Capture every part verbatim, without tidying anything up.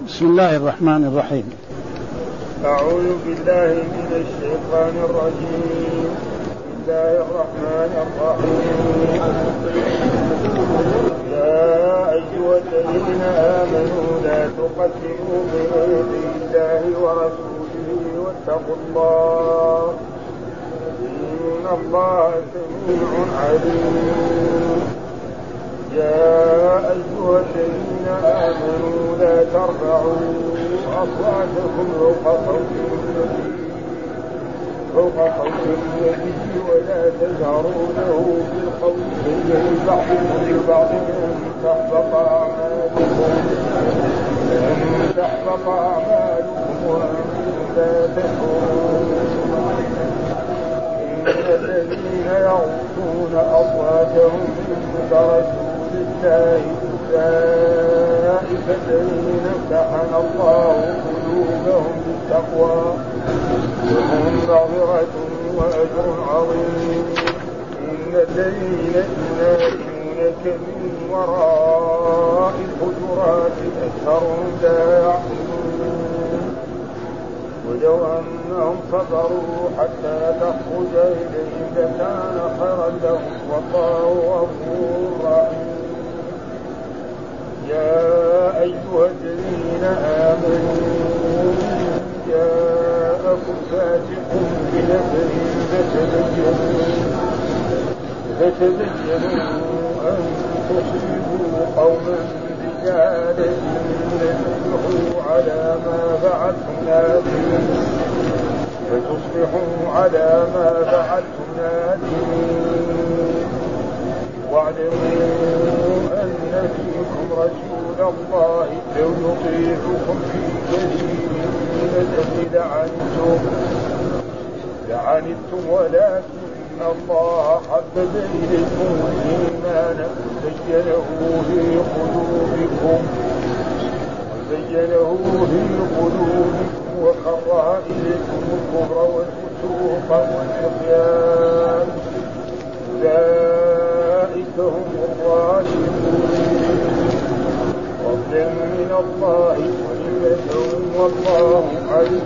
بسم الله الرحمن الرحيم. أعوذ بالله من الشيطان الرجيم. بسم الله الرحمن الرحيم. يا أيها الذين آمنوا لا تقدموا بين يدي الله ورسوله واتقوا الله إن الله سميع عليم. يا أيها الذين آمنوا لا ترفعوا أصواتكم فوق صوت النبي فوق صوت النبي ولا تجهروا له بالقول كجهر بعضكم لبعض أن تحبط أعمالكم أن تحبط أعمالكم وأنتم لا تشعرون. إن الذين يغضون أصواتهم عند رسول الله أولئك الذين امتحن الله قلوبهم بالتقوى لهم مغفرة وأجر عظيم. إن الذين ينادونك من وراء الحجرات أكثرهم لا يعقلون. ولو أنهم صبروا حتى تخرج إليهم لكان خيرا لهم والله غفور رحيم. يا أيها الذين آمنوا جاءكم فاسق بنبأ فتبينوا فتبينوا أن تصيبوا قوما بجهالة فتصبحوا على ما فعلتم نادمين فتصبحوا على ما فعلتم نادمين. واعلموا أن فيكم رسول الله لو يطيعكم في كثير من الأمر لعنتم لعنتم ولكن الله حبب إليكم الإيمان وزينه في قلوبكم وزينه في قلوبكم وكره إليكم الكفر والفسوق والعصيان أولئك هم الراشدون فضلا من الله ونعمة والله عليم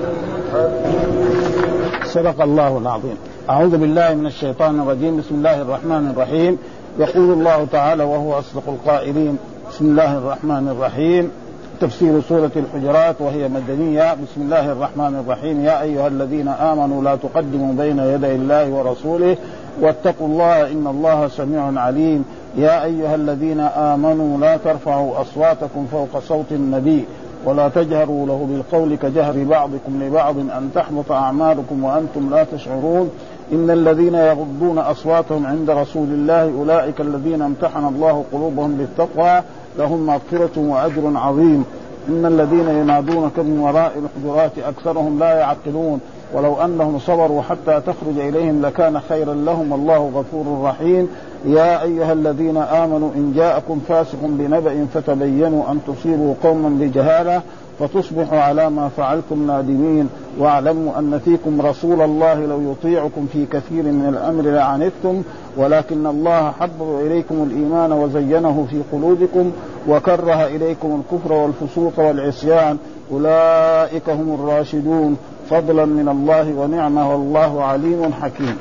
حكيم. صدق الله العظيم. أعوذ بالله من الشيطان الرجيم. بسم الله الرحمن الرحيم. يقول الله تعالى وهو أصدق القائلين. بسم الله الرحمن الرحيم. تفسير سورة الحجرات وهي مدنية. بسم الله الرحمن الرحيم. يا أيها الذين آمنوا لا تقدموا بين يدي الله ورسوله واتقوا الله إن الله سميع عليم. يا أيها الذين آمنوا لا ترفعوا أصواتكم فوق صوت النبي ولا تجهروا له بالقول كجهر بعضكم لبعض أن تحبط أعمالكم وأنتم لا تشعرون. إن الذين يغضون أصواتهم عند رسول الله أولئك الذين امتحن الله قلوبهم بالتقوى لهم مغفرة وأجر عظيم. إن الذين ينادونك من وراء الحجرات أكثرهم لا يعقلون. ولو أنهم صبروا حتى تخرج إليهم لكان خيرا لهم والله غفور رحيم. يا أيها الذين آمنوا إن جاءكم فاسق بنبأ فتبينوا أن تصيبوا قوما بجهالة فتصبحوا على ما فعلتم نادمين. واعلموا أن فيكم رسول الله لو يطيعكم في كثير من الأمر لعنتم ولكن الله حبب إليكم الإيمان وزينه في قلوبكم وكره إليكم الكفر والفسوق والعصيان أولئك هم الراشدون فضلا من الله ونعمة والله عليم حكيم.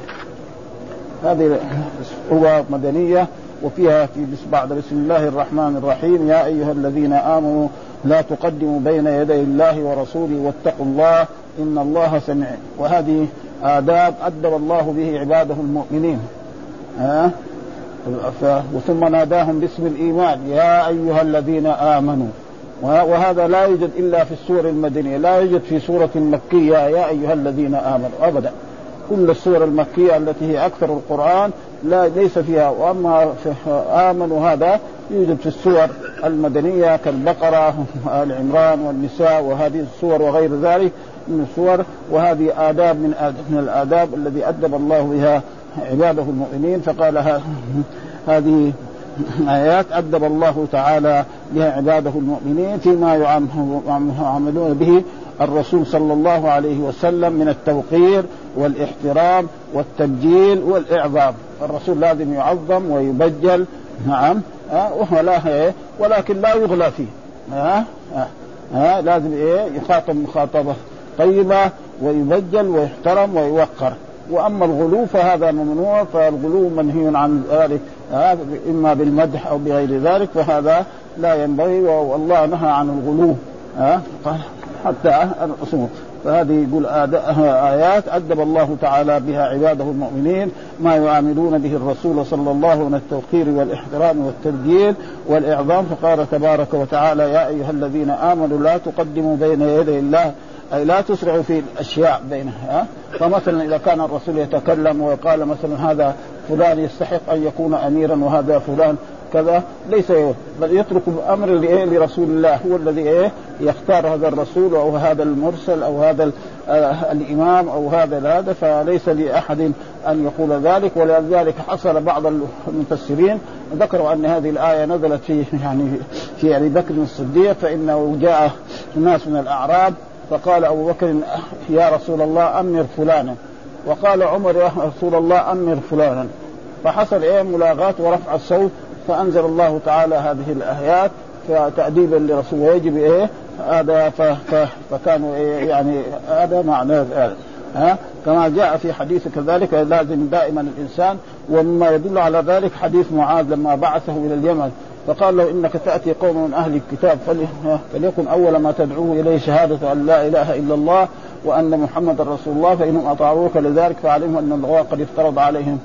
هذه سورة مدنية وفيها في بعد بسم الله الرحمن الرحيم يا أيها الذين آمنوا لا تقدموا بين يدي الله ورسوله واتقوا الله إن الله سميع. وهذه آداب أدب الله به عباده المؤمنين. ها وثم ناداهم باسم الإيمان يا أيها الذين آمنوا. وهذا لا يوجد إلا في السور المدنية لا يوجد في سورة مكية يا أيها الذين آمنوا أبدا. كل السور المكية التي هي أكثر القرآن لا ليس فيها. وأما آمنوا هذا يوجد في السور المدنية كالبقرة آل عمران والنساء وهذه السور وغير ذلك من السور. وهذه آداب من, آداب من الآداب الذي أدب الله بها عباده المؤمنين. فقال هذه آيات أدب الله تعالى بها عباده المؤمنين فيما يعملون به الرسول صلى الله عليه وسلم من التوقير والاحترام والتبجيل والإعظام. الرسول لازم يعظم ويبجل نعم أه ولا ولكن لا يغلى فيه أه أه ها لازم إيه يخاطب مخاطبة طيبة ويبجل ويحترم ويوقر. وأما الغلو فهذا ممنوع، فالغلو منهي عن ذلك إما بالمدح أو بغير ذلك، فهذا لا ينبغي، والله نهى عن الغلو حتى الرسول. فهذه يقول آيات أدب الله تعالى بها عباده المؤمنين ما يعاملون به الرسول صلى الله عليه وسلم من التوقير والإحترام والتبجيل والإعظام. فقال تبارك وتعالى يا أيها الذين آمنوا لا تقدموا بين يدي الله، أي لا تسرعوا في الأشياء بينها. فمثلا إذا كان الرسول يتكلم وقال مثلا هذا فلان يستحق أن يكون أميرا وهذا فلان كذا، ليس بل يترك الأمر لرسول الله، هو الذي إيه يختار هذا الرسول أو هذا المرسل أو هذا الإمام أو هذا هذا، فليس لأحد أن يقول ذلك. ولذلك حصل بعض المفسرين ذكروا أن هذه الآية نزلت في يعني في أبي بكر الصديق، فإنه جاء الناس من الأعراب فقال أبو بكر يا رسول الله أمر فلانا، وقال عمر يا رسول الله أمر فلانا، فحصل إيه ملاغات ورفع الصوت، فأنزل الله تعالى هذه الآيات فتأديبا لرسول ويجب إيه هذا، فكانوا إيه يعني هذا معناه ها كما جاء في حديث كذلك لازم دائما الإنسان. ومما يدل على ذلك حديث معاذ لما بعثه إلى اليمن فقال له إنك تأتي قوم من أهل الكتاب فليكن أول ما تدعوه إليه شهادة أن لا إله إلا الله وأن محمد رسول الله، فإنهم أطاعوك لذلك فعلمهم أن الله قد افترض عليهم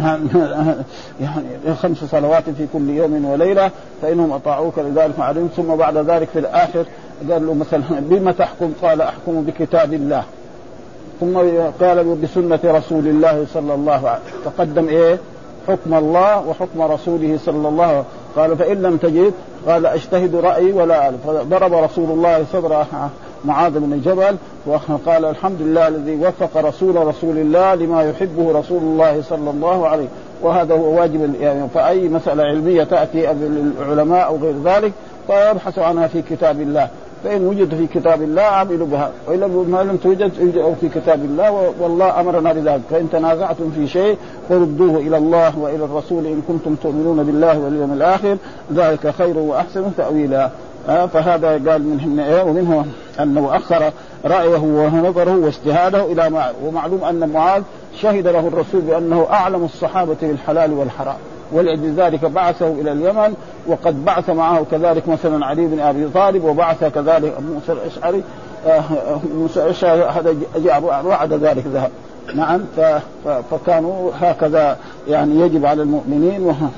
يعني خمس صلوات في كل يوم وليلة، فإنهم أطاعوك لذلك فعلمهم. ثم بعد ذلك في الآخر قال له مثلا بما تحكم؟ قال أحكم بكتاب الله. ثم قال بسنة رسول الله صلى الله عليه وسلم، فقدم إيه حكم الله وحكم رسوله صلى الله عليه وسلم. قال فإن لم تجد قال أجتهد رأيي ولا ألف. فضرب رسول الله صدر معاذ بن جبل وقال الحمد لله الذي وفق رسول رسول الله لما يحبه رسول الله صلى الله عليه. وهذا هو واجب يعني، فأي مسألة علمية تأتي العلماء أو غير ذلك فيبحث عنها في كتاب الله، فإن وجد في كتاب الله عملوا بها، وإلا ما لم توجد أو في كتاب الله والله أمرنا بذلك. فإن تنازعتم في شيء فردوه إلى الله وإلى الرسول إن كنتم تؤمنون بالله واليوم الآخر ذلك خير وأحسن تأويلا. آه فهذا قال منهم إيه، ومنه أنه أخر رأيه ونظره واجتهاده إلى ما، ومعلوم أن معاذ شهد له الرسول بأنه أعلم الصحابة بالحلال والحرام، ولذلك بعثه إلى اليمن. وقد بعث معه كذلك مثلا علي بن أبي طالب، وبعث كذلك موسى الأشعري موسى الأشعري هذا جاء بعد ذلك ذهب. نعم فكانوا هكذا يعني يجب على المؤمنين وهم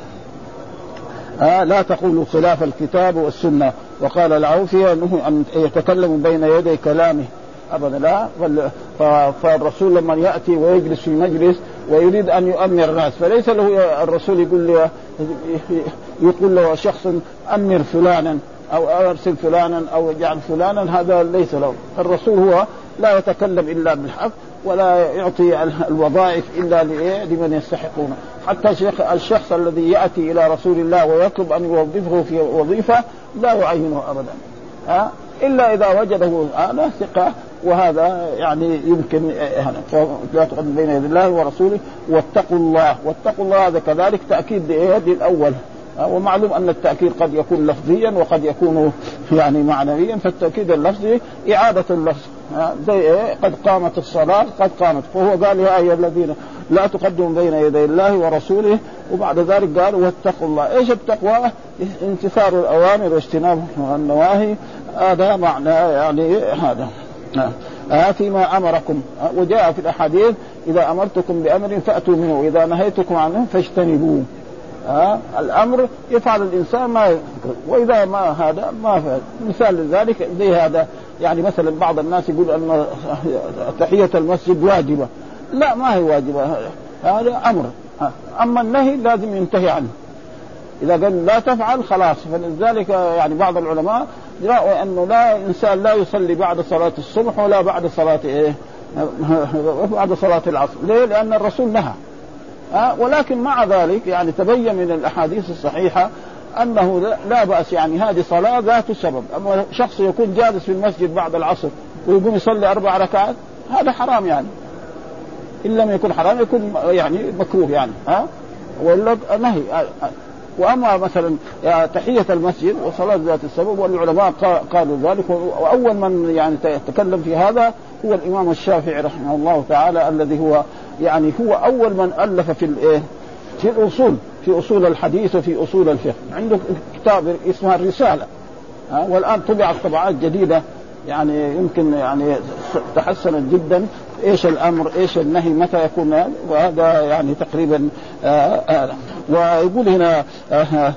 آه لا تقولوا خلاف الكتاب والسنة. وقال العوفي أنه أن يتكلم بين يدي كلامه أبدا لا. فالرسول لما يأتي ويجلس في مجلس ويريد أن يؤمر الناس فليس له الرسول يقول له يقول له شخص أمر فلانا أو أرسل فلانا أو اجعل فلانا، هذا ليس له. الرسول هو لا يتكلم إلا بالحق ولا يعطي الوظائف إلا لمن يستحقونه. حتى الشخص الذي يأتي إلى رسول الله ويطلب أن يوظفه في وظيفة لا يعينه أبدا أه؟ إلا إذا وجده أنا ثقة، وهذا يعني يمكن لا تقدم بين يدي الله ورسوله. واتقوا الله، واتقوا الله هذا كذلك تأكيد للأول. ومعلوم أن التأكيد قد يكون لفظيا وقد يكون يعني معنويا. فالتأكيد اللفظي إعادة اللفظ زي إيه قد قامت الصلاة قد قامت، فهو قال يا أيها الذين لا تقدموا بين يدي الله ورسوله، وبعد ذلك قال واتقوا الله. إيش التقوى؟ انتصار الأوامر واجتناب النواهي، هذا معنى يعني هذا آه فيما أمركم. آه وجاء في الأحاديث إذا أمرتكم بأمر فأتوا منه وإذا نهيتكم عنه فاجتنبوه. آه الأمر يفعل الإنسان ما ي... وإذا ما هذا ما فعل. مثال لذلك زي هذا يعني مثلا بعض الناس يقول أن تحية المسجد واجبة، لا ما هي واجبة، هذا أمر. آه أما النهي لازم ينتهي عنه، إذا قال لا تفعل خلاص. فلذلك يعني بعض العلماء رأوا أنه لا إنسان لا يصلي بعد صلاة الصبح ولا بعد صلاة إيه بعد صلاة العصر. ليه؟ لأن الرسول نهى. أه ولكن مع ذلك يعني تبين من الأحاديث الصحيحة أنه لا بأس، يعني هذه صلاة ذات سبب. أما شخص يكون جالس في المسجد بعد العصر ويقوم يصلي أربع ركعات هذا حرام، يعني إن لم يكن حرام يكون يعني مكروه يعني. ها أه ولا نهي. وأما مثلا تحية المسجد وصلاة ذات السبب والعلماء قالوا ذلك. وأول من يعني تكلم في هذا هو الإمام الشافعي رحمه الله تعالى الذي هو يعني هو أول من ألف في الإيه في الأصول في أصول الحديث وفي أصول الفقه. عنده كتاب اسمه الرسالة والآن طبعت طبعات جديدة يعني يمكن يعني تحسنت جدا. ايش الامر ايش النهي متى يكون، وهذا يعني تقريبا آآ آآ ويقول هنا آآ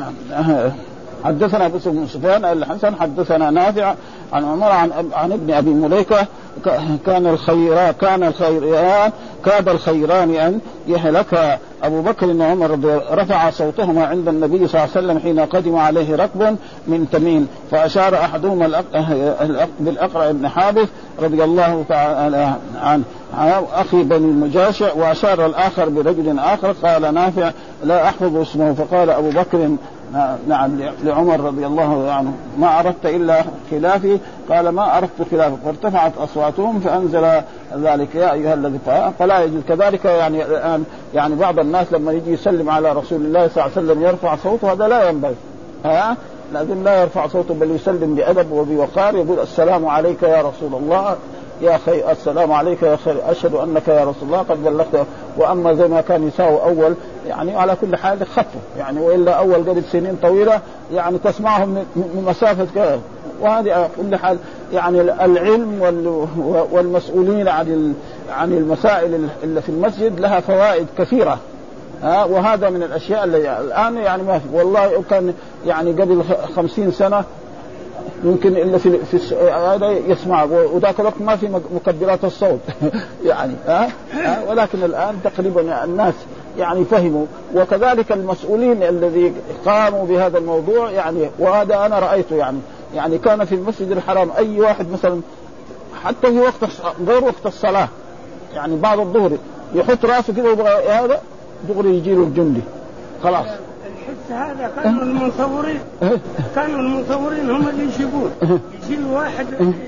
آآ حدثنا بسم بن سفيان الحسن حدثنا نافع عن عمر عن, عن ابن ابي مليكه كان الخيران كان الخيران كاد الخيران ان يهلك ابو بكر وعمر رفع صوتهما عند النبي صلى الله عليه وسلم حين قدم عليه ركب من تميم فاشار احدهما بالاقرع بن حابس رضي الله تعالى عن اخي بني المجاشع واشار الاخر برجل اخر. قال نافع لا احفظ اسمه فقال ابو بكر نعم لعمر رضي الله عنه ما أردت إلا خلافي؟ قال ما أردت خلافه. فارتفعت أصواتهم فأنزل ذلك يا أيها الذي فلا يجوز كذلك. يعني الآن يعني بعض الناس لما يجي يسلم على رسول الله صلى الله عليه وسلم يرفع صوته، هذا لا ينبغي، ها لازم لا يرفع صوته بل يسلم بأدب وبوقار يقول السلام عليك يا رسول الله يا خي السلام عليك يا خير أشهد أنك يا رسول الله قد بلغت. وأما زي ما كان يساوي أول يعني على كل حال خفوا يعني، وإلا أول قبل سنين طويلة يعني تسمعهم من مسافة كذا. وهذه على كل حال يعني العلم والمسؤولين عن عن المسائل اللي في المسجد لها فوائد كثيرة، ها وهذا من الأشياء اللي الآن يعني ما في. والله كان يعني قبل خمسين سنة يمكن إلا في في هذا يسمع، وذاك الوقت ما في مكبرات الصوت يعني ها أه؟ ولكن الآن تقريبا الناس يعني فهموا، وكذلك المسؤولين الذي قاموا بهذا الموضوع يعني. وهذا أنا رأيته يعني يعني كان في المسجد الحرام أي واحد مثلا حتى في وقت غير وقت الصلاة يعني بعد الظهر يحط رأسه كده ويبغى هذا دغري يجيله الجندي خلاص. هذا كانوا المصورين كانوا المصورين هم اللي يجيبون يجيب واحد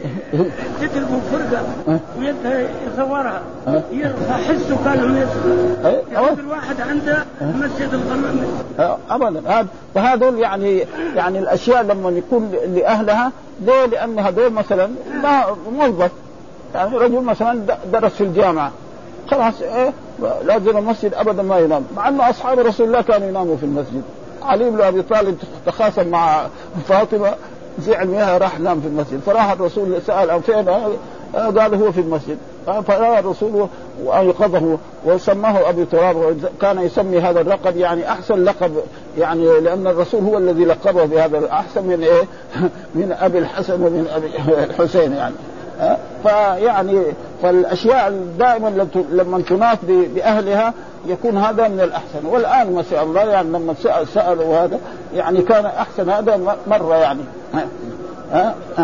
تتربوا فرقة ويبدأ يصورها يرفع حسه كانوا يصور الواحد عنده مسجد الغمام أبدا. هذا فهذول يعني يعني الأشياء لما يكون لأهلها ليه؟ لأن هذول مثلا ما موظف يعني رجل مثلا درس في الجامعة خلاص إيه لازم المسجد أبدا ما ينام، مع أنه أصحاب رسول الله كانوا يناموا في المسجد. علي بن أبي طالب تخاصم مع فاطمة زعل منها راح نام في المسجد، فراح الرسول سأل فين قال هو في المسجد، فرأى الرسول وأيقظه وسماه أبي تراب. كان يسمي هذا اللقب يعني أحسن لقب يعني لأن الرسول هو الذي لقبه بهذا أحسن من إيه من أبي الحسن ومن أبي الحسين يعني. فيعني فالأشياء دائما لما تناف بأهلها يكون هذا من الأحسن. والآن ما شاء الله يعني لما سأل سألوا هذا يعني كان أحسن هذا مرة يعني ها ها.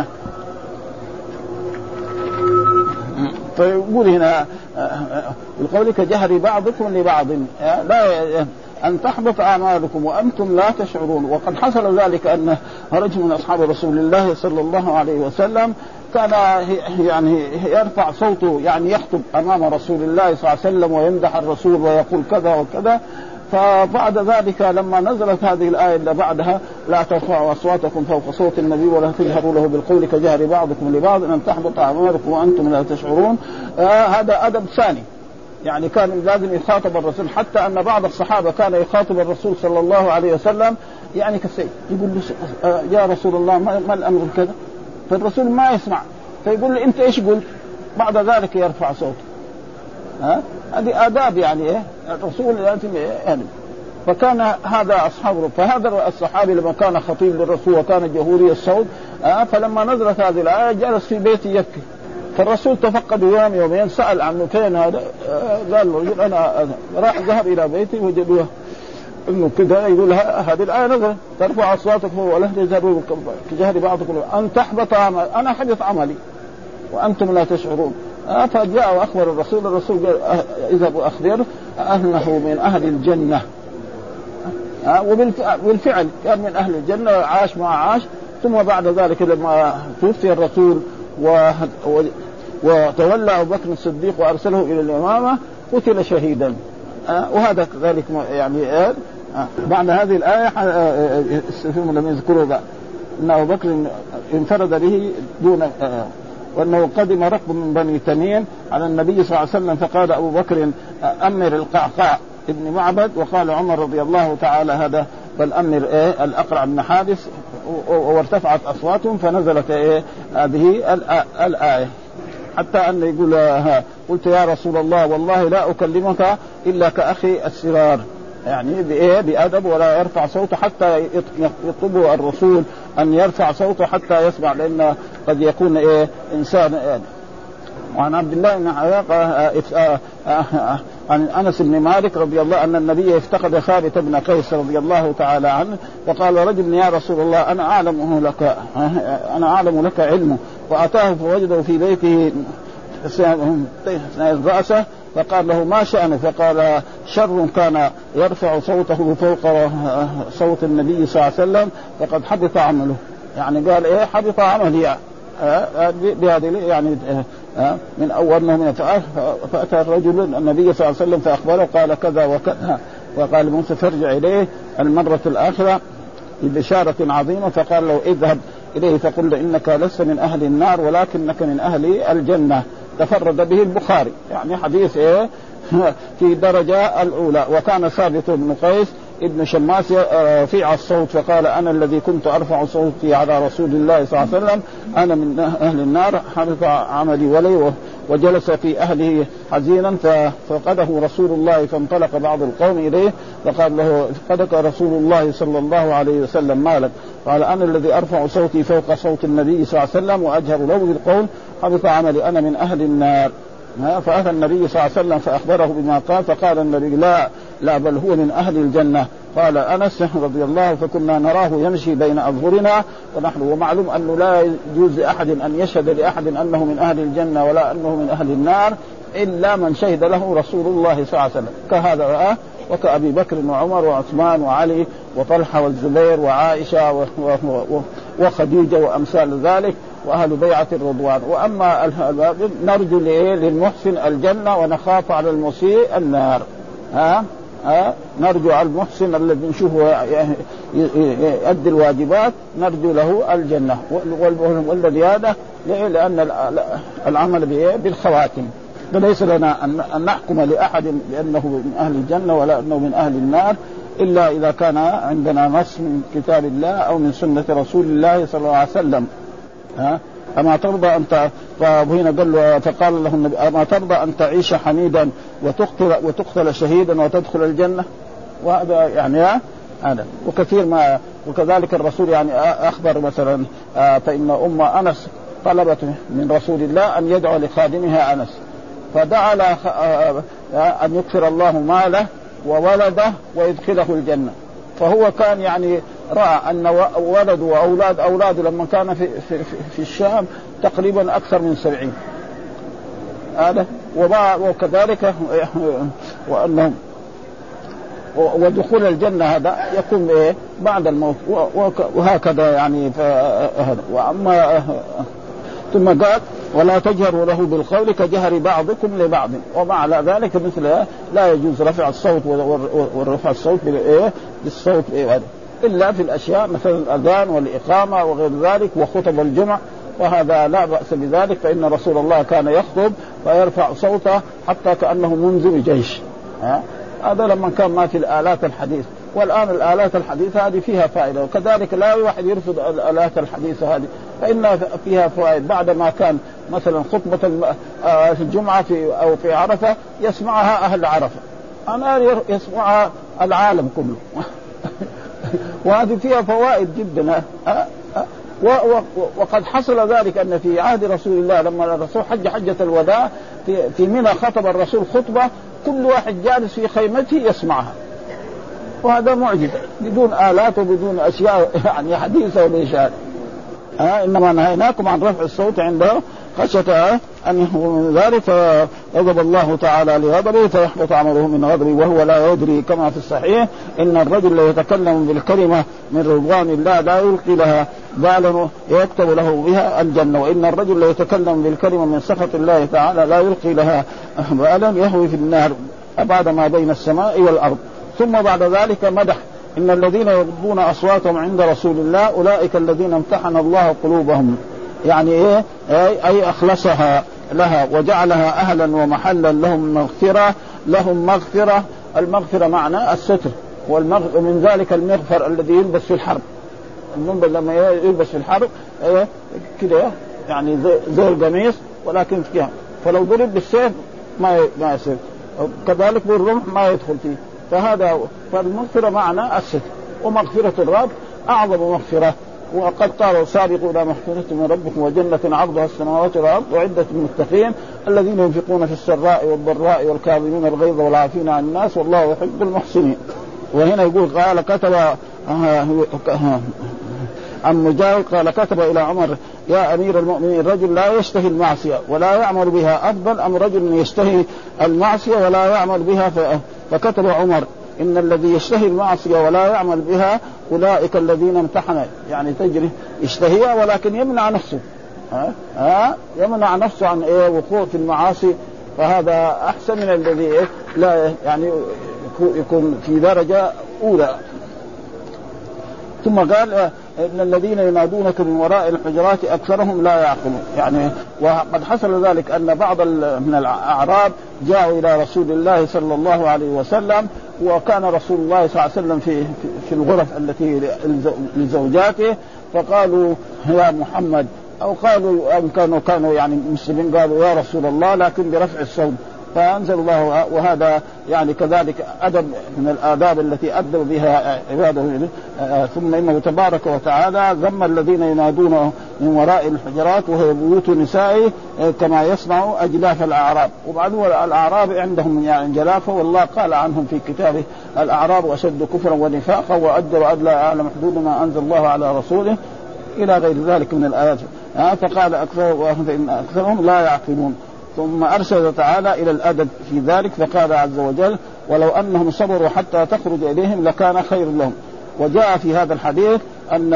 فيقول هنا بقولك جهر بعضكم لبعض لا أن تحبط أعمالكم وأنتم لا تشعرون. وقد حصل ذلك أن رجل من أصحاب رسول الله صلى الله عليه وسلم كان يعني يرفع صوته يعني يخطب أمام رسول الله صلى الله عليه وسلم ويمدح الرسول ويقول كذا وكذا. فبعد ذلك لما نزلت هذه الآية اللي بعدها لا ترفعوا أصواتكم فوق صوت النبي ولا تجهروا له بالقول كجهر بعضكم لبعض أن تحبط أعمالكم وأنتم لا تشعرون. آه هذا أدب ثاني يعني كان لازم يخاطب الرسول، حتى أن بعض الصحابة كان يخاطب الرسول صلى الله عليه وسلم يعني كالسيد يقول له آه يا رسول الله ما الأمر كذا، فالرسول ما يسمع فيقول له أنت إيش قلت، بعد ذلك يرفع صوته. ها هذه آداب يعني إيه الرسول لازم يعني. فكان هذا أصحابه. فهذا الصحابي لما كان خطيب للرسول وكان جهوري الصوت آه فلما نزلت هذه الآية جلس في بيته يبكي. فالرسول تفقد يوم يومين سأل عنه فين هذا آه قال له أنا راح ذهب إلى بيتي وجدوه إنه كذا يقول هذه الآية نزلت ترفع أصواتكم ولا تجهروا كجهر بعضكم أن تحبط عمل أنا حبط عملي وأنتم لا تشعرون. آه فجاء وأخبر الرسول الرسول قال إذا أخبر أنه من أهل الجنة. آه وبالفعل كان من أهل الجنة عاش ما عاش. ثم بعد ذلك لما توفي الرسول وتولى أبو بكر الصديق وأرسله إلى الإمامة قتل شهيدا. آه وهذا ذلك يعني آه بعد هذه الآية لم يذكروا بقى أن أبو بكر انفرد به دون، وأنه قدم ركب من بني تميم على النبي صلى الله عليه وسلم فقال أبو بكر أمر القعقاع ابن معبد، وقال عمر رضي الله تعالى هذا بل أمر إيه الأقرع بن حابس، وارتفعت أصواتهم فنزلت إيه هذه الآية، حتى أن يقول قلت يا رسول الله والله لا أكلمك إلا كأخي السرار، يعني بإيه بأدب ولا يرفع صوته حتى يطلبه الرسول أن يرفع صوته حتى يسمع، لأن قد يكون إيه إنسان إيه. وعن عبد الله بن عياق عن أنس بن مالك رضي الله أن النبي افتقد ثابت بن قيس رضي الله تعالى عنه، فقال رجل يا رسول الله أنا أعلمه لك أنا أعلم لك علمه، وأتاه فوجده في بيته رأسه، فقال له ما شأنه؟ فقال شر كان يرفع صوته فوق صوت النبي صلى الله عليه وسلم فقد حبط عمله، يعني قال إيه حبط عملي بهذه يعني من أول من فأه فأتى الرجل النبي صلى الله عليه وسلم فأخبره قال كذا وكذا، وقال موسى فارجع إليه المرة الآخرة ببشارة عظيمة، فقال له اذهب إليه فقل إنك لست من أهل النار ولكنك من أهل الجنة. تفرد به البخاري، يعني حديث إيه في درجة الأولى. وكان ثابت بن قيس ابن شماس رفيع الصوت فقال أنا الذي كنت أرفع صوتي على رسول الله صلى الله عليه وسلم أنا من أهل النار حبط عملي ولي، وجلس في أهله حزينا ففقده رسول الله، فانطلق بعض القوم إليه فقال له فقدك رسول الله صلى الله عليه وسلم مالك؟ قال أنا الذي أرفع صوتي فوق صوت النبي صلى الله عليه وسلم وأجهر له بالقول حبط عملي أنا من أهل النار. فأتى النبي صلى الله عليه وسلم فأخبره بما قال، فقال النبي لا لا بل هو من أهل الجنة. قال أنس رضي الله فكنا نراه يمشي بين أظهرنا ونحن، ومعلوم أنه لا يجوز لأحد أن يشهد لأحد أنه من أهل الجنة ولا أنه من أهل النار إلا من شهد له رسول الله صلى الله عليه وسلم، كهذا وكأبي بكر وعمر وعثمان وعلي وطلحة والزبير وعائشة وخديجة وأمثال ذلك وأهل بيعة الرضوان. وأما نرجو للمحسن الجنة ونخاف على المسيء النار. ها ها نرجو على المحسن الذي نشوفه يؤدي الواجبات نرجو له الجنة والذي هذا لأن العمل بالخواتم، فليس لنا أن نحكم لأحد بأنه من أهل الجنة ولا أنه من أهل النار إلا إذا كان عندنا نص من كتاب الله أو من سنة رسول الله صلى الله عليه وسلم. ها أما ترضى أن فهنا قال فقال له النبي أما ترضى أن تعيش حميدا وتقتل وتقتل شهيدا وتدخل الجنة؟ وهذا يعني هذا وكثير ما. وكذلك الرسول يعني أخبر مثلا فإن أم أنس طلبت من رسول الله أن يدعو لخادمها أنس، فدعا أن يكثر الله ماله وولده ويدخله الجنة. فهو كان يعني رأى أن ولد وأولاد أولاده لما كان في, في, في الشام تقريبا أكثر من سبعين هذا، وكذلك وأنهم ودخول الجنة هذا يكون إيه بعد الموت وهكذا يعني. وأما ثم قال ولا تجهروا له بالقول كجهر بعضكم لبعض، ومع ذلك مثل لا يجوز رفع الصوت والرفع الصوت بالصوت إلا في الأشياء مثل الأذان والإقامة وغير ذلك وخطب الجمع، وهذا لا بأس بذلك، فإن رسول الله كان يخطب فيرفع صوته حتى كأنه منذر جيش. هذا لما كان ما في الآلات الحديث. والآن الآلات الحديثة هذه فيها فائدة، وكذلك لا واحد يرفض الآلات الحديثة هذه فإن فيها فوائد. بعد ما كان مثلا خطبة في الجمعة في أو في عرفة يسمعها أهل عرفة، أنا يسمعها العالم كله وهذه فيها فوائد جدا. وقد حصل ذلك أن في عهد رسول الله لما الرسول حج حجة الوداع في منى خطب الرسول خطبة كل واحد جالس في خيمته يسمعها، وهذا معجزة بدون آلات وبدون أشياء يعني حديثة وبإشارة. آه إنما نهيناكم عن رفع الصوت عنده خشية أن من ذلك فغضب الله تعالى لغضبه فيحبط عمله من غضبه وهو لا يدري. كما في الصحيح إن الرجل لا يتكلم بالكلمة من رضوان الله لا يلقي لها بالا يكتب له بها الجنة، وإن الرجل لا يتكلم بالكلمة من سخط الله تعالى لا يلقي لها بالا يهوي في النار أبعد ما بين السماء والأرض. ثم بعد ذلك مدح إن الذين يغضون أصواتهم عند رسول الله أولئك الذين امتحن الله قلوبهم، يعني إيه؟ أي أخلصها لها وجعلها أهلا ومحلا لهم مغفرة لهم مغفرة. المغفرة معنى الستر، والمغفر من ذلك المغفر الذي يلبس في الحرب. المنبر لما يلبس في الحرب إيه كده يعني زي, زي القميص ولكن كده، فلو ضرب بالسيف ما ما يصير، كذلك بالرمح ما يدخل فيه. فهذا فالمغفرة معنى الستر، ومغفرة الرب أعظم مغفرة. وقد قال سابقوا إلى مغفرة من ربكم وجنة عرضها السماوات والأرض وعدة المتقين الذين ينفقون في السراء والضراء والكاظمين الغيظ والعافين عن الناس والله يحب المحسنين. وهنا يقول قال كتب عن مجاهد قال كتب إلى عمر يا أمير المؤمنين رجل لا يشتهي المعصية ولا يعمل بها أفضل أم رجل يشتهي المعصية ولا يعمل بها؟ فكتب عمر إن الذي يشتهي المعصية ولا يعمل بها أولئك الذين امتحن، يعني تجري يشتهيها ولكن يمنع نفسه، ها ها يمنع نفسه عن إيه وقوع في المعاصي، فهذا أحسن من الذي إيه لا يعني يكون في درجة أولى. ثم قال إن الذين ينادونك من وراء الحجرات أكثرهم لا يعقلون، يعني وقد حصل ذلك أن بعض من الأعراب جاءوا إلى رسول الله صلى الله عليه وسلم، وكان رسول الله صلى الله عليه وسلم في في الغرف التي لزوجاته، فقالوا يا محمد، أو قالوا أن كانوا كانوا يعني مسلمين قالوا يا رسول الله لكن برفع الصوت، فأنزل الله وهذا يعني كذلك أدب من الآداب التي أدب بها عباده. ثم إنه تبارك وتعالى ذم الذين ينادون من وراء الحجرات وهي بيوت نسائه كما يصنع أجلاف الأعراب. وبعدين الأعراب عندهم يعني جلافة، والله قال عنهم في كتابه الأعراب أشد كفرا ونفاقا وأجدر وأدلى أعلم حدود ما أنزل الله على رسوله إلى غير ذلك من الآيات. فقال أكثر فإن أكثرهم لا يعقلون. ثم أرشد تعالى إلى الأدب في ذلك فقال عز وجل ولو أنهم صبروا حتى تخرج إليهم لكان خير لهم. وجاء في هذا الحديث أن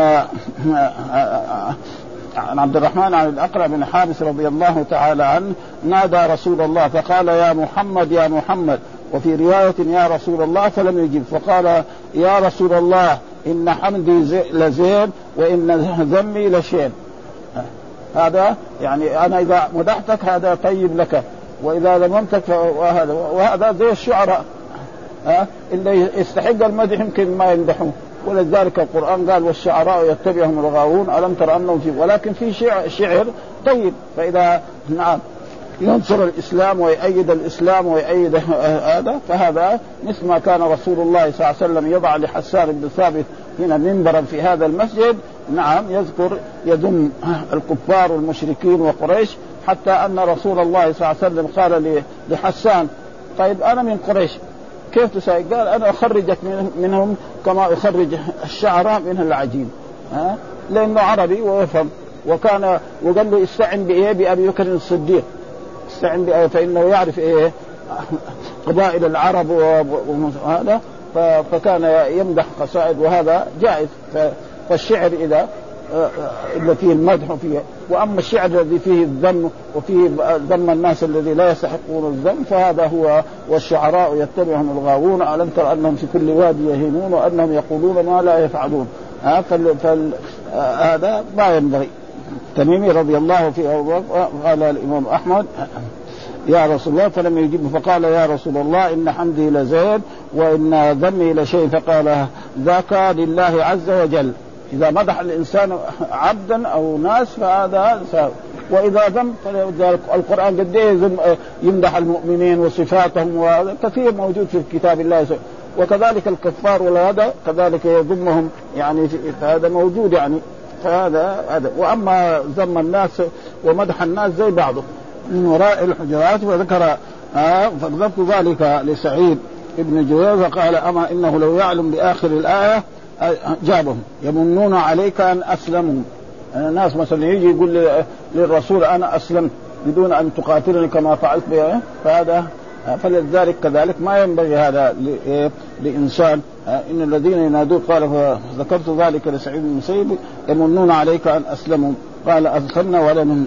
عن عبد الرحمن عن الأقرع بن حابس رضي الله تعالى عنه نادى رسول الله فقال يا محمد يا محمد، وفي رواية يا رسول الله فلم يجب، فقال يا رسول الله إن حمدي لزين وإن ذمي لشين. هذا يعني أنا إذا مدحتك هذا طيب لك، وإذا ذممتك وهذا وهذا زي الشعراء ها اللي يستحق المدح يمكن ما يمدحون، ولذلك القرآن قال والشعراء يتبعهم الغاوون ألم تر أنهم في، ولكن في شعر, شعر طيب. فإذا نعم ينصر الإسلام ويؤيد الإسلام ويؤيد هذا، فهذا مثل ما كان رسول الله صلى الله عليه وسلم يضع لحسان بن ثابت هنا منبرا في هذا المسجد، نعم يذكر يذم الكفار والمشركين وقريش، حتى أن رسول الله صلى الله عليه وسلم قال لحسان طيب أنا من قريش كيف تساعد؟ قال أنا أخرجك منهم كما أخرج الشعراء من العجين، ها لأنه عربي ويفهم. وكان وقال له استعن بإيه بأبي بكر الصديق، استعن بإيه فإنه يعرف إيه قبائل العرب وهذا، فكان يمدح قصائد وهذا جائز. فالشعر إذا اللي فيه المدح فيه، وأما الشعر الذي فيه الذم وفيه ذم الناس الذي لا يستحقون الذم فهذا هو والشعراء يتبعهم الغاوون ألم تر أنهم في كل وادي يهيمون وأنهم يقولون ما لا يفعلون. فهذا ما ينبغي. تميمي رضي الله فيه قال الإمام أحمد يا رسول الله فلم يجب، فقال يا رسول الله إن حمدي لزيد وإن ذمي لشيء، فقال ذاك لله عز وجل. إذا مدح الإنسان عبدا أو ناس فهذا سابق. وإذا ذم فلذلك القرآن قد يمدح المؤمنين وصفاتهم، وكثير موجود في كتاب الله. وكذلك الكفار وهذا كذلك يذمهم، يعني هذا موجود يعني. فهذا هذا. وأما ذم الناس ومدح الناس زي بعضه من وراء الحجرات. وذكر آه فذكرت ذلك لسعيد ابن جوير فقال أما إنه لو يعلم بآخر الآية جابهم يمنون عليك أن أسلموا. الناس مثلا يجي يقول للرسول أنا أسلمت بدون أن تقاتلني كما فعلت بها، فهذا فلذلك كذلك ما ينبغي هذا لإنسان. إن الذين ينادون قال ذكرت ذلك لسعيد بن المسيب يمنون عليك أن أسلموا قال أسلمنا ولم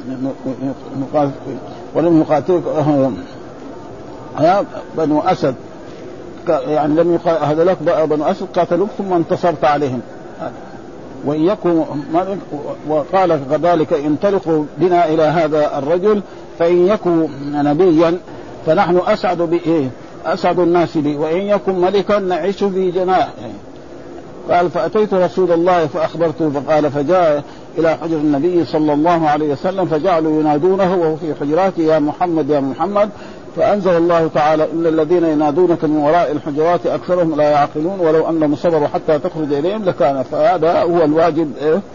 ولم يقاتلك يا بنو أسد يعني لم هذا لك بنو أسد قاتلوك ثم انتصرت عليهم. وإن يكن وقال كذلك انطلقوا بنا إلى هذا الرجل فإن يكن نبيا فنحن أسعد بإيه أسعد الناس به وإن يكن ملكا نعيش في جناح. قال فأتيت رسول الله فأخبرته فقال فجاء إلى حجر النبي صلى الله عليه وسلم فجعلوا ينادونه وهو في حجراته يا محمد يا محمد. فأنزل الله تعالى إن الذين ينادونك من وراء الحجرات أكثرهم لا يعقلون ولو أنهم صبروا حتى تخرج إليهم لكان. فهذا هو الواجب.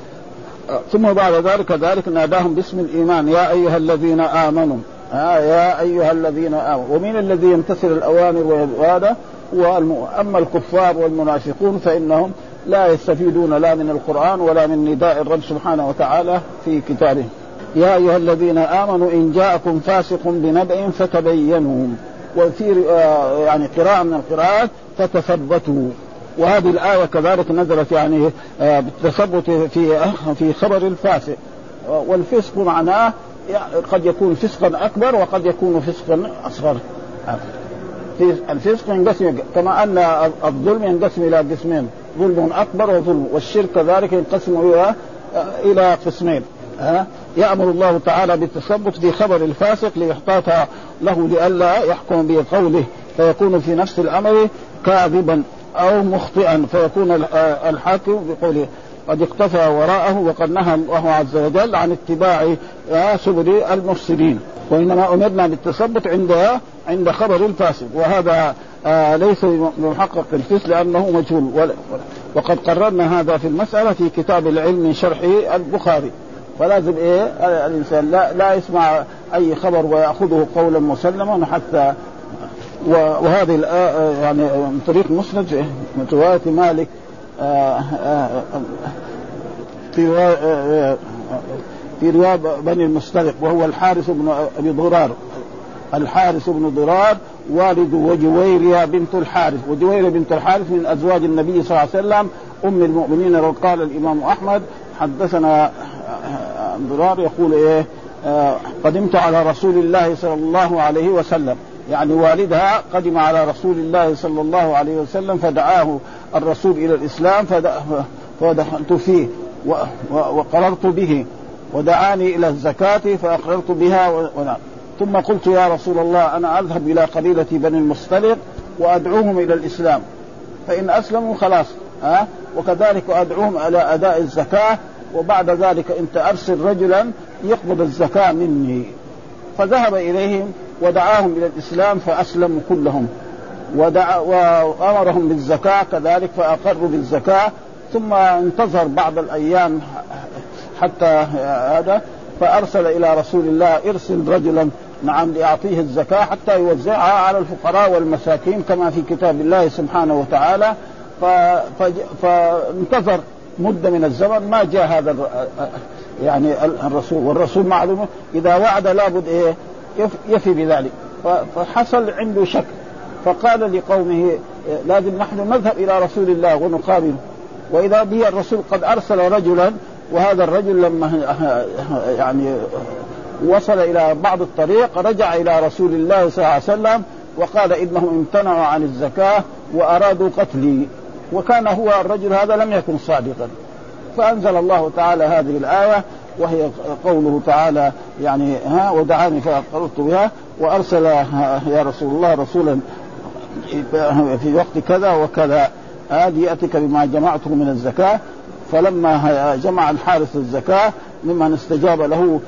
ثم بعد ذلك ذلك ناداهم باسم الإيمان يا أيها الذين آمنوا آه يا أيها الذين آمنوا. ومن الذي يمتثل الأوامر والوعد وأما الكفار والمنافقون فإنهم لا يستفيدون لا من القرآن ولا من نداء الرب سبحانه وتعالى في كتابه. يا أيها الذين آمنوا إن جاءكم فاسق بنبأ فتبينوا. وفي يعني قراءة من القراءات فتثبتوا. وهذه الآية كذلك نزلت يعني بالتثبت في في خبر الفاسق. والفسق معناه قد يكون فسقا أكبر وقد يكون فسقا أصغر. الفسق ينقسم كما أن الظلم ينقسم إلى قسمين ظلم أكبر وظلم والشرك كذلك ينقسم إلى إلى قسمين. ها يأمر الله تعالى بالتثبت في خبر الفاسق ليحتاط له لئلا يحكم بقوله فيكون في نفس الأمر كاذبا أو مخطئا فيكون الحاكم بقوله قد اقتفى وراءه وقد نهى الله عز وجل عن اتباع سبل المفسدين. وإنما أمرنا بالتثبت عند عند خبر الفاسق وهذا آه ليس بمحقق الفسق لأنه مجهول. وقد قررنا هذا في المسألة في كتاب العلم من شرح البخاري. فلازم إيه الإنسان لا, لا يسمع أي خبر ويأخذه قولا مسلما حتى. وهذه الآية يعني من طريق مسند من رواية مالك آه آه في رواية في رواية بني المستلق وهو الحارث بن أبي ضرار الحارث بن ضرار والد وجويرية بنت الحارث. وجويرية بنت الحارث من أزواج النبي صلى الله عليه وسلم أم المؤمنين. قال الإمام أحمد حدثنا ضرار يقول إيه آه قدمت على رسول الله صلى الله عليه وسلم يعني والدها قدم على رسول الله صلى الله عليه وسلم فدعاه الرسول إلى الإسلام فدخلت فيه وقررت به ودعاني إلى الزكاة فأقررت بها ونعم. ثم قلت يا رسول الله أنا أذهب إلى قبيلة بني المصطلق وأدعوهم إلى الإسلام فإن أسلموا خلاص ها وكذلك أدعوهم على أداء الزكاة وبعد ذلك أنت أرسل رجلا يقبض الزكاة مني. فذهب إليهم ودعاهم إلى الإسلام فأسلموا كلهم ودعا وأمرهم بالزكاة كذلك فأقروا بالزكاة. ثم انتظر بعض الأيام حتى هذا فأرسل إلى رسول الله ارسل رجلا نعم ليعطيه الزكاة حتى يوزعها على الفقراء والمساكين كما في كتاب الله سبحانه وتعالى. فانتظر مدة من الزمن ما جاء هذا يعني الرسول. والرسول معلومه إذا وعد لابد إيه يفي بذلك. فحصل عنده شك فقال لقومه لازم نحن نذهب إلى رسول الله ونقابله. وإذا به الرسول قد أرسل رجلا وهذا الرجل لما يعني وصل إلى بعض الطريق رجع إلى رسول الله صلى الله عليه وسلم وقال إنهم امتنعوا عن الزكاة وأرادوا قتلي. وكان هو الرجل هذا لم يكن صادقا. فأنزل الله تعالى هذه الآية وهي قوله تعالى يعني ها ودعاني فأقررت بها وأرسل يا رسول الله رسولا في وقت كذا وكذا هذه يأتيك بما جمعته من الزكاة. فلما جمع الحارث الزكاة ممن استجاب له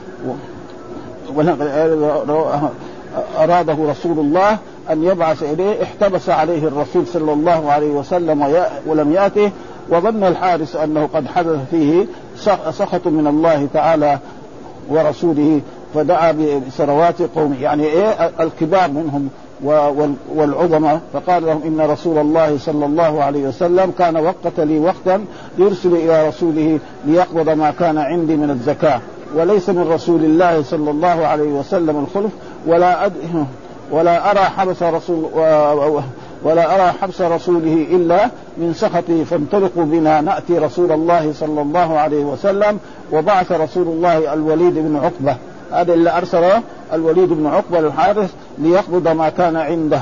أراده رسول الله أن يبعث إليه احتبس عليه الرسول صلى الله عليه وسلم ولم يأته وظن الحارث أنه قد حدث فيه سخط من الله تعالى ورسوله فدعا بثروات قومه يعني إيه الكبار منهم والعظماء. فقال لهم إن رسول الله صلى الله عليه وسلم كان وقت لي وقتا يرسل إلى رسوله ليقبض ما كان عندي من الزكاة وليس من رسول الله صلى الله عليه وسلم الخلف ولا أد... ولا أرى حبس رسول ولا أرى حبس رسوله إلا من سخطه فانطلقوا بنا نأتي رسول الله صلى الله عليه وسلم. وبعث رسول الله الوليد بن عقبة هذا اللي أرسله الوليد بن عقبة للحارث ليقبض ما كان عنده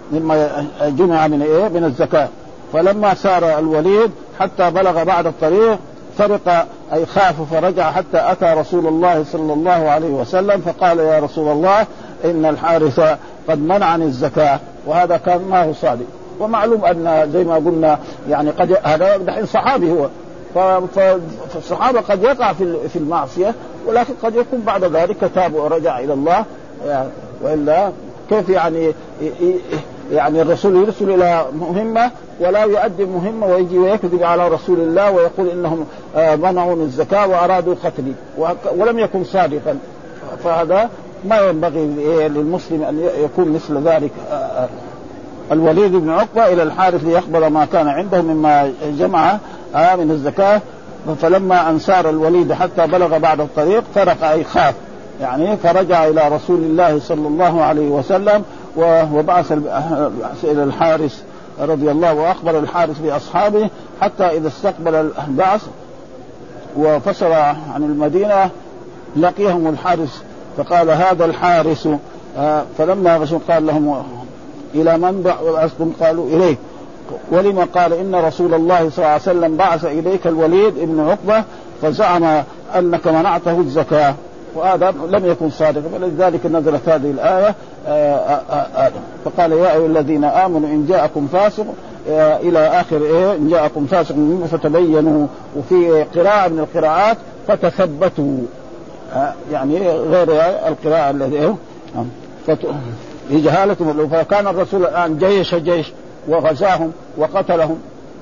مما جمع من إيه من الزكاة. فلما سار الوليد حتى بلغ بعد الطريق فرق أي خاف فرجع حتى أتى رسول الله صلى الله عليه وسلم فقال يا رسول الله إن الحارث قد منعني الزكاة. وهذا كان ما هو صادق. ومعلوم أن زي ما قلنا يعني قد هذا دحين صحابي هو، فالصحابة قد يقع في المعصية ولكن قد يكون بعد ذلك تاب ورجع إلى الله يعني. وإلا كيف يعني يعني الرسول يرسل إلى مهمة ولا يؤدي مهمة ويجي ويكذب على رسول الله ويقول إنهم منعون الزكاة وأرادوا قتلي ولم يكن صادقا. فهذا ما ينبغي للمسلم أن يكون مثل ذلك. الوليد بن عقبة إلى الحارث ليقبل ما كان عنده مما جمع من الزكاة. فلما أنسار الوليد حتى بلغ بعد الطريق فرق أي خاف يعني فرجع إلى رسول الله صلى الله عليه وسلم وبعث إلى الحارث رضي الله وأخبر الحارث بأصحابه حتى إذا استقبل البعث وفصل عن المدينة لقيهم الحارث فقال هذا الحارث. فلما رسول قال لهم إلى من بعثتم؟ قالوا إليك. ولما؟ قال إن رسول الله صلى الله عليه وسلم بعث إليك الوليد ابن عقبة فزعم أنك منعته الزكاة. وهذا لم يكن صادقا فلذلك نزلت هذه الآية آآ آآ فقال يا أيها الذين آمنوا إن جاءكم فاسق إلى آخر إيه إن جاءكم فاسق فتبينوا. وفي قراءة من القراءات فتثبتوا يعني غير القراءة الذي لجهالة. فكان الرسول الآن جيش جيش وغزاهم وقتلهم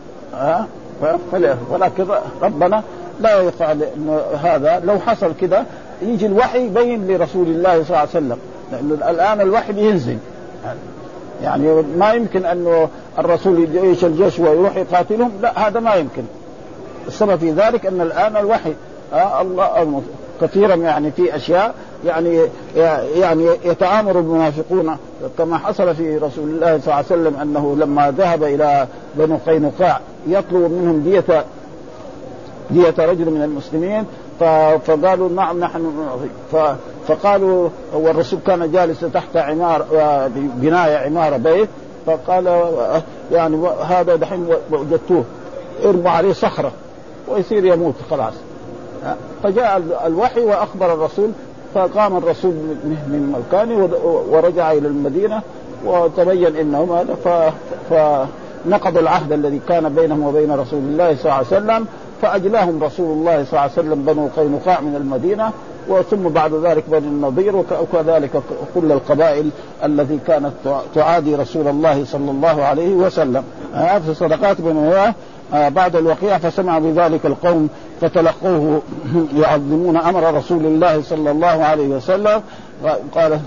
ولكن ربنا لا يفعل هذا. لو حصل كده يجي الوحي يبين لرسول الله صلى الله عليه وسلم لأنه الآن الوحي بينزل يعني ما يمكن أنه الرسول يجيش الجيش ويروح يقاتلهم لا هذا ما يمكن. السبب في ذلك أن الآن الوحي آه الله كثيرا يعني في أشياء يعني يعني يتآمر المنافقون كما حصل في رسول الله صلى الله عليه وسلم أنه لما ذهب إلى بنو قينقاع يطلب منهم دية دية رجل من المسلمين فقالوا نعم نحن. فقالوا والرسول كان جالس تحت عمار بناية عمارة بيت فقال يعني هذا دحين وجدتوه ارموا عليه صخرة ويصير يموت خلاص. فجاء الوحي وأخبر الرسول فقام الرسول من مكانه ورجع إلى المدينة وتبين إنهم هذا فنقض العهد الذي كان بينهم وبين رسول الله صلى الله عليه وسلم فأجلاهم رسول الله صلى الله عليه وسلم بنو قينقاع من المدينة وثم بعد ذلك بني النضير وكذلك كل القبائل التي كانت تعادي رسول الله صلى الله عليه وسلم. في صدقات بنو بعد الوقيع فسمع بذلك القوم فتلقوه يعظمون أمر رسول الله صلى الله عليه وسلم. قال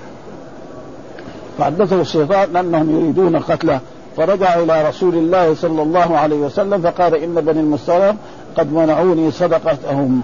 فحدثه الشيطان أنهم يريدون قتله فرجع إلى رسول الله صلى الله عليه وسلم فقال إن بني المستلق قد منعوني صدقتهم.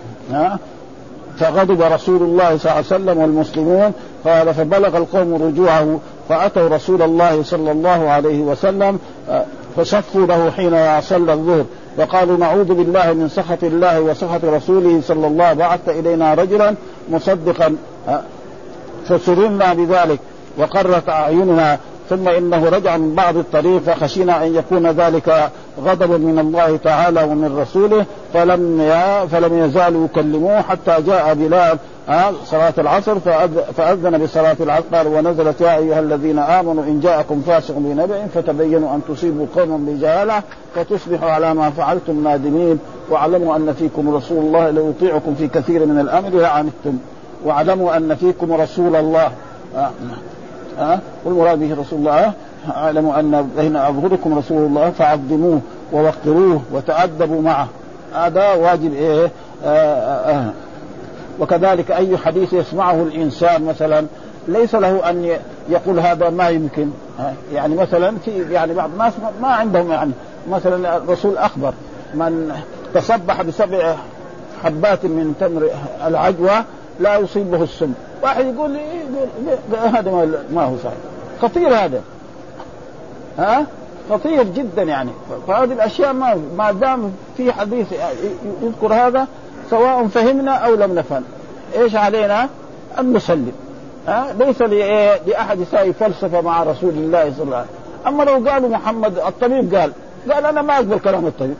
فغضب رسول الله صلى الله عليه وسلم والمسلمون. قال فبلغ القوم رجوعه فأتوا رسول الله صلى الله عليه وسلم فصفوا له حين صلى الظهر وقالوا نعوذ بالله من سخط الله وسخط رسوله صلى الله عليه وسلم بعث إلينا رجلا مصدقا فسررنا بذلك وقرت أعيننا ثم إنه رجع من بعض الطريق فخشينا أن يكون ذلك غضب من الله تعالى ومن رسوله فلم فلم يزالوا يكلموه حتى جاء بلال صلاة العصر فأذن بصلاة العصر قال ونزلت يا أيها الذين آمنوا إن جاءكم فاسق بنبأ فتبينوا أن تصيبوا قوما بجهالة فتصبحوا على ما فعلتم نادمين واعلموا أن فيكم رسول الله لو يطيعكم في كثير من الأمر لعنتم واعلموا أن فيكم رسول الله أه؟ والمراد به رسول الله اعلموا أن بين أبغضكم رسول الله فعظموه ووقروه وتأدبوا معه. هذا واجب إيه آه آه. وكذلك أي حديث يسمعه الإنسان مثلا ليس له أن يقول هذا ما يمكن. يعني مثلا في يعني بعض الناس ما عندهم يعني مثلا الرسول أخبر من تصبح بسبع حبات من تمر العجوة لا يصيبه السم. واحد يقول لي هذا ما هو صحيح خطير هذا ها خطير جدا يعني. فهذه الأشياء ما ما دام في حديث يذكر هذا سواء فهمنا أو لم نفهم إيش علينا أن نسلم ها ليس لأحد يساوي فلسفة مع رسول الله صلى الله عليه وسلم. أما لو قالوا محمد الطبيب قال قال أنا ما أقبل كلام الطبيب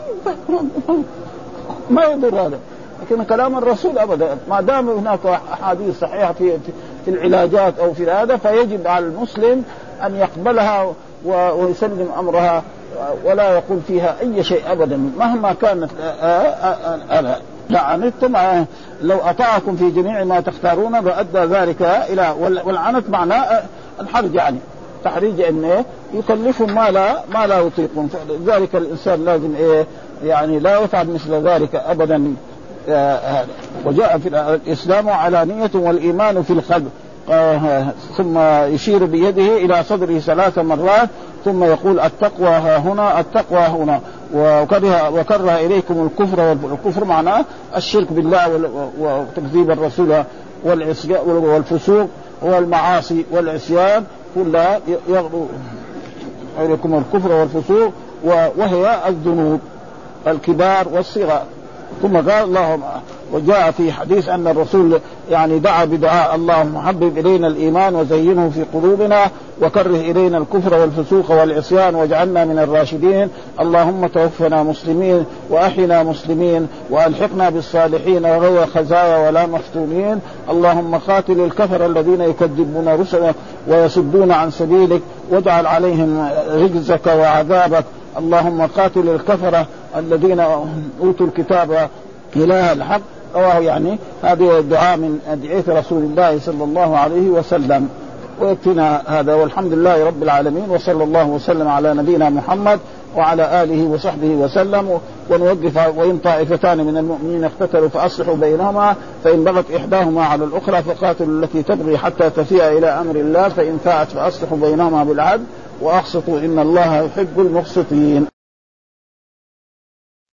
ما يضر هذا، لكن كلام الرسول أبدا ما دام هناك أحاديث صحيحة في في العلاجات أو في هذا فيجب على المسلم أن يقبلها ويسلم أمرها ولا يقول فيها أي شيء أبدا مهما كانت. لعنتم لو أطاعكم في جميع ما تختارون وأدى ذلك إلى والعنت معناه الحرج، يعني تحريج أنه يكلفهم ما لا ما لا يطيقون، فلذلك الإنسان لازم إيه يعني لا يفعل مثل ذلك أبدا. آه وجاء في الإسلام علانية والإيمان في القلب، آه ثم يشير بيده إلى صدره ثلاث مرات ثم يقول التقوى ها هنا التقوى هنا، وكره وكره إليكم الكفر، والكفر معناه الشرك بالله وتكذيب الرسول والفسوق والمعاصي والعصيان كلها يغضو إليكم الكفر والفسوق وهي الذنوب الكبار والصغار. ثم قال اللهم، وجاء في حديث أن الرسول يعني دعا بدعاء اللهم حبب إلينا الإيمان وزينه في قلوبنا وكره إلينا الكفر والفسوق والعصيان واجعلنا من الراشدين، اللهم توفنا مسلمين وأحينا مسلمين وألحقنا بالصالحين غير خزايا ولا مفتونين، اللهم قاتل الكفر الذين يكذبون رسلك ويصدون عن سبيلك واجعل عليهم رجزك وعذابك، اللهم قاتل الكفر الذين أوتوا الكتاب إله الحق. رواه يعني هذه الدعاء من أدعية رسول الله صلى الله عليه وسلم. ويكفينا هذا والحمد لله رب العالمين، وصلى الله وسلم على نبينا محمد وعلى آله وصحبه وسلم. ونوقف وإن طائفتان من المؤمنين اقتتلوا فأصلحوا بينهما فإن بغت إحداهما على الأخرى فقاتلوا التي تبغي حتى تفيء إلى أمر الله فإن فاءت فأصلحوا بينهما بالعدل وأقسطوا إن الله يحب المقسطين.